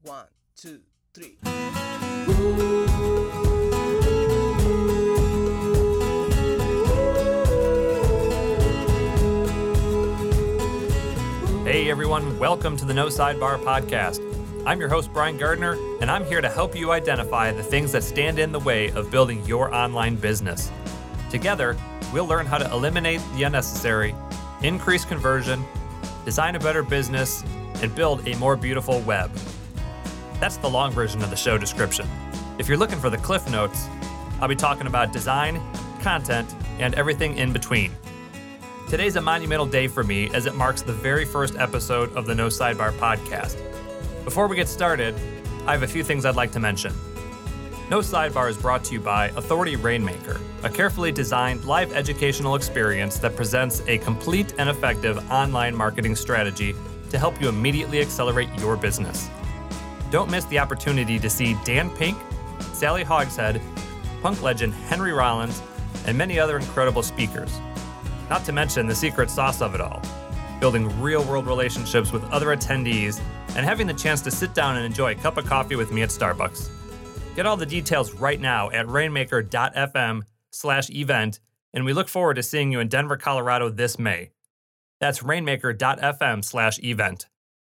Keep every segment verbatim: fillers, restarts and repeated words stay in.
One, two, three. Hey everyone, welcome to the No Sidebar Podcast. I'm your host, Brian Gardner, and I'm here to help you identify the things that stand in the way of building your online business. Together, we'll learn how to eliminate the unnecessary, increase conversion, design a better business, and build a more beautiful web. That's the long version of the show description. If you're looking for the cliff notes, I'll be talking about design, content, and everything in between. Today's a monumental day for me as it marks the very first episode of the No Sidebar Podcast. Before we get started, I have a few things I'd like to mention. No Sidebar is brought to you by Authority Rainmaker, a carefully designed live educational experience that presents a complete and effective online marketing strategy to help you immediately accelerate your business. Don't miss the opportunity to see Dan Pink, Sally Hogshead, punk legend Henry Rollins, and many other incredible speakers. Not to mention the secret sauce of it all, building real-world relationships with other attendees and having the chance to sit down and enjoy a cup of coffee with me at Starbucks. Get all the details right now at rainmaker.fm slash event, and we look forward to seeing you in Denver, Colorado this May. That's rainmaker.fm slash event.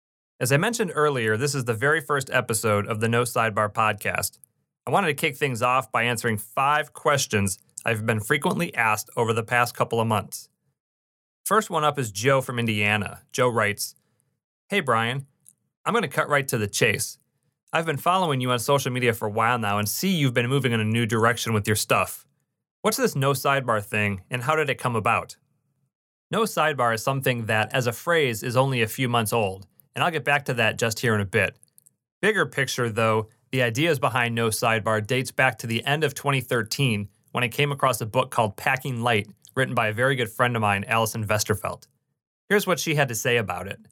As I mentioned earlier, this is the very first episode of the No Sidebar Podcast. I wanted to kick things off by answering five questions I've been frequently asked over the past couple of months. First one up is Joe from Indiana. Joe writes, "Hey Brian, I'm going to cut right to the chase. I've been following you on social media for a while now and see you've been moving in a new direction with your stuff. What's this No Sidebar thing and how did it come about?" No Sidebar is something that, as a phrase, is only a few months old, and I'll get back to that just here in a bit. Bigger picture, though, the ideas behind No Sidebar dates back to the end of twenty thirteen when I came across a book called Packing Light, written by a very good friend of mine, Allison Vesterfelt. Here's what she had to say about it.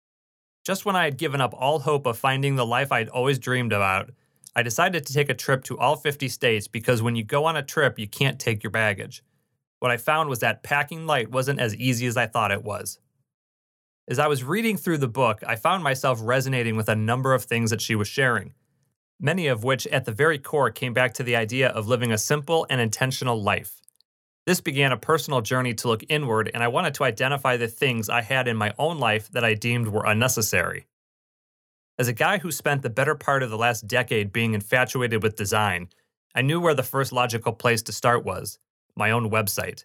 "Just when I had given up all hope of finding the life I'd always dreamed about, I decided to take a trip to all fifty states because when you go on a trip, you can't take your baggage. What I found was that packing light wasn't as easy as I thought it was." As I was reading through the book, I found myself resonating with a number of things that she was sharing, many of which at the very core came back to the idea of living a simple and intentional life. This began a personal journey to look inward, and I wanted to identify the things I had in my own life that I deemed were unnecessary. As a guy who spent the better part of the last decade being infatuated with design, I knew where the first logical place to start was, my own website.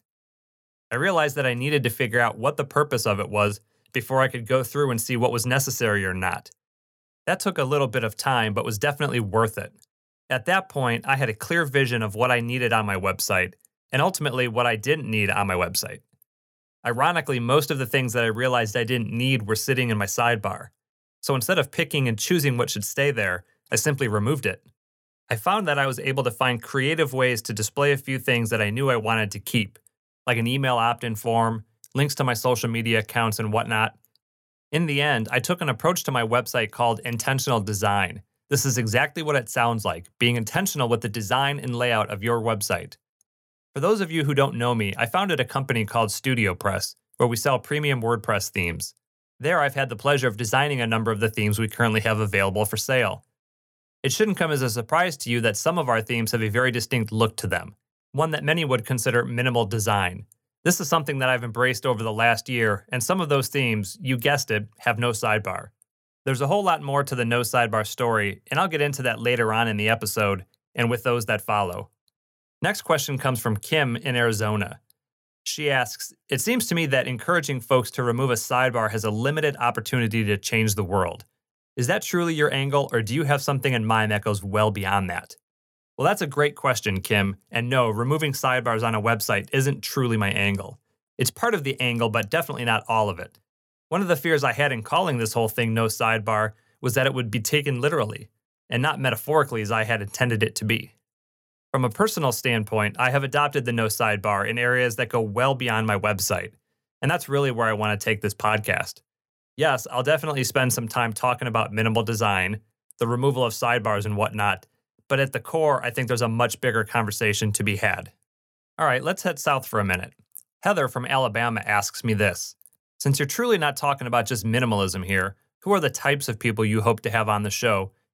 I realized that I needed to figure out what the purpose of it was before I could go through and see what was necessary or not. That took a little bit of time, but was definitely worth it. At that point, I had a clear vision of what I needed on my website, and ultimately what I didn't need on my website. Ironically, most of the things that I realized I didn't need were sitting in my sidebar. So instead of picking and choosing what should stay there, I simply removed it. I found that I was able to find creative ways to display a few things that I knew I wanted to keep, like an email opt-in form, links to my social media accounts, and whatnot. In the end, I took an approach to my website called intentional design. This is exactly what it sounds like, being intentional with the design and layout of your website. For those of you who don't know me, I founded a company called StudioPress, where we sell premium WordPress themes. There, I've had the pleasure of designing a number of the themes we currently have available for sale. It shouldn't come as a surprise to you that some of our themes have a very distinct look to them, one that many would consider minimal design. This is something that I've embraced over the last year, and some of those themes, you guessed it, have no sidebar. There's a whole lot more to the No Sidebar story, and I'll get into that later on in the episode and with those that follow. Next question comes from Kim in Arizona. She asks, "It seems to me that encouraging folks to remove a sidebar has a limited opportunity to change the world. Is that truly your angle, or do you have something in mind that goes well beyond that?" Well, that's a great question, Kim, and no, removing sidebars on a website isn't truly my angle. It's part of the angle, but definitely not all of it. One of the fears I had in calling this whole thing No Sidebar was that it would be taken literally, and not metaphorically as I had intended it to be. From a personal standpoint, I have adopted the No Sidebar in areas that go well beyond my website, and that's really where I want to take this podcast. Yes, I'll definitely spend some time talking about minimal design, the removal of sidebars and whatnot, but at the core, I think there's a much bigger conversation to be had. All right, let's head south for a minute. Heather from Alabama asks me this. Since you're truly not talking about just minimalism here, who are the types of people you hope to have on the show,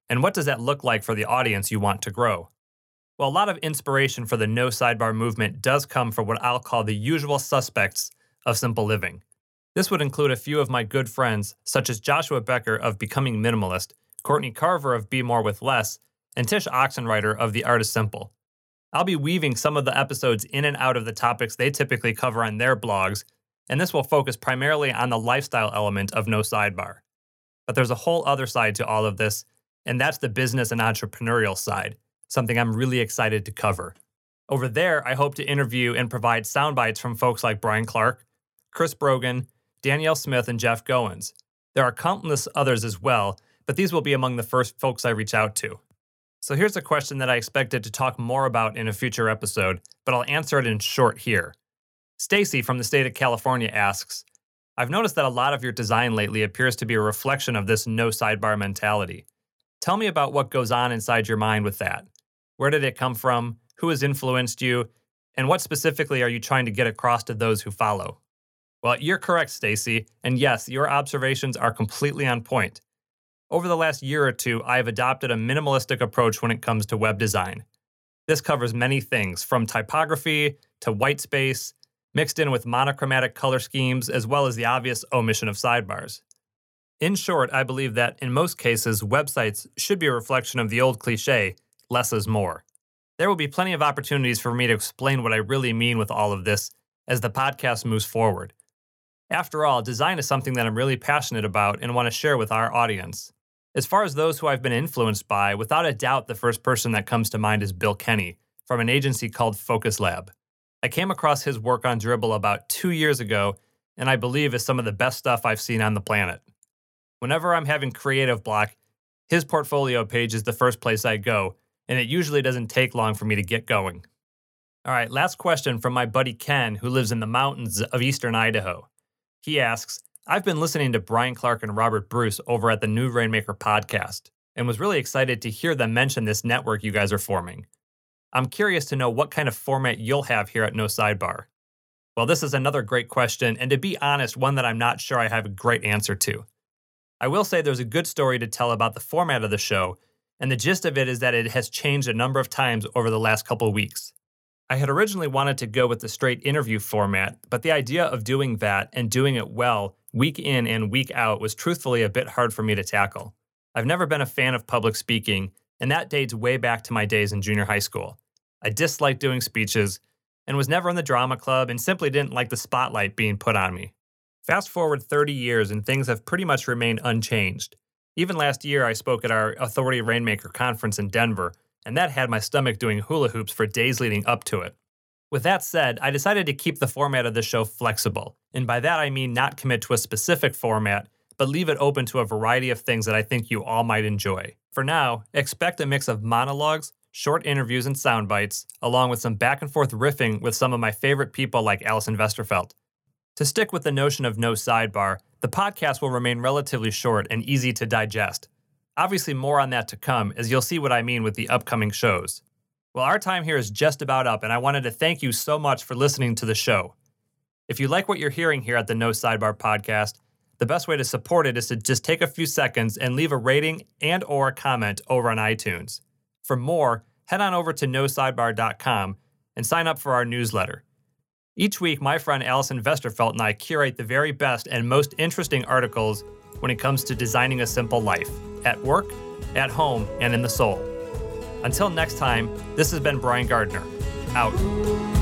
And what does that look like for the audience you want to grow? Well, a lot of inspiration for the no sidebar movement does come from what I'll call the usual suspects of simple living. This would include a few of my good friends, such as Joshua Becker of Becoming Minimalist, Courtney Carver of Be More with Less, and Tish Oxenreider of The Art is Simple. I'll be weaving some of the episodes in and out of the topics they typically cover on their blogs, and this will focus primarily on the lifestyle element of No Sidebar. But there's a whole other side to all of this, and that's the business and entrepreneurial side, something I'm really excited to cover. Over there, I hope to interview and provide sound bites from folks like Brian Clark, Chris Brogan, Danielle Smith, and Jeff Goins. There are countless others as well, but these will be among the first folks I reach out to. So here's a question that I expected to talk more about in a future episode, but I'll answer it in short here. Stacy from the state of California asks, I've noticed that a lot of your design lately appears to be a reflection of this no sidebar mentality. Tell me about what goes on inside your mind with that. Where did it come from? Who has influenced you? And what specifically are you trying to get across to those who follow? Well, you're correct, Stacy, and yes, your observations are completely on point. Over the last year or two, I have adopted a minimalistic approach when it comes to web design. This covers many things, from typography to white space, mixed in with monochromatic color schemes, as well as the obvious omission of sidebars. In short, I believe that in most cases, websites should be a reflection of the old cliche, less is more. There will be plenty of opportunities for me to explain what I really mean with all of this as the podcast moves forward. After all, design is something that I'm really passionate about and want to share with our audience. As far as those who I've been influenced by, without a doubt, the first person that comes to mind is Bill Kenny from an agency called Focus Lab. I came across his work on Dribbble about two years ago, and I believe is some of the best stuff I've seen on the planet. Whenever I'm having creative block, his portfolio page is the first place I go, and it usually doesn't take long for me to get going. All right, last question from my buddy Ken, who lives in the mountains of eastern Idaho. He asks, I've been listening to Brian Clark and Robert Bruce over at the New Rainmaker podcast and was really excited to hear them mention this network you guys are forming. I'm curious to know what kind of format you'll have here at No Sidebar. Well, this is another great question, and to be honest, one that I'm not sure I have a great answer to. I will say there's a good story to tell about the format of the show, and the gist of it is that it has changed a number of times over the last couple of weeks. I had originally wanted to go with the straight interview format, but the idea of doing that and doing it well week in and week out was truthfully a bit hard for me to tackle. I've never been a fan of public speaking, and that dates way back to my days in junior high school. I disliked doing speeches and was never in the drama club and simply didn't like the spotlight being put on me. Fast forward thirty years and things have pretty much remained unchanged. Even last year I spoke at our Authority Rainmaker conference in Denver, and that had my stomach doing hula hoops for days leading up to it. With that said, I decided to keep the format of the show flexible, and by that I mean not commit to a specific format, but leave it open to a variety of things that I think you all might enjoy. For now, expect a mix of monologues, short interviews, and sound bites, along with some back and forth riffing with some of my favorite people like Alison Vesterfeld. To stick with the notion of no sidebar, the podcast will remain relatively short and easy to digest. Obviously more on that to come, as you'll see what I mean with the upcoming shows. Well, our time here is just about up, and I wanted to thank you so much for listening to the show. If you like what you're hearing here at the No Sidebar podcast, the best way to support it is to just take a few seconds and leave a rating and or a comment over on iTunes. For more, head on over to no sidebar dot com and sign up for our newsletter. Each week, my friend Alison Vesterfeld and I curate the very best and most interesting articles when it comes to designing a simple life, at work, at home, and in the soul. Until next time, this has been Brian Gardner, out.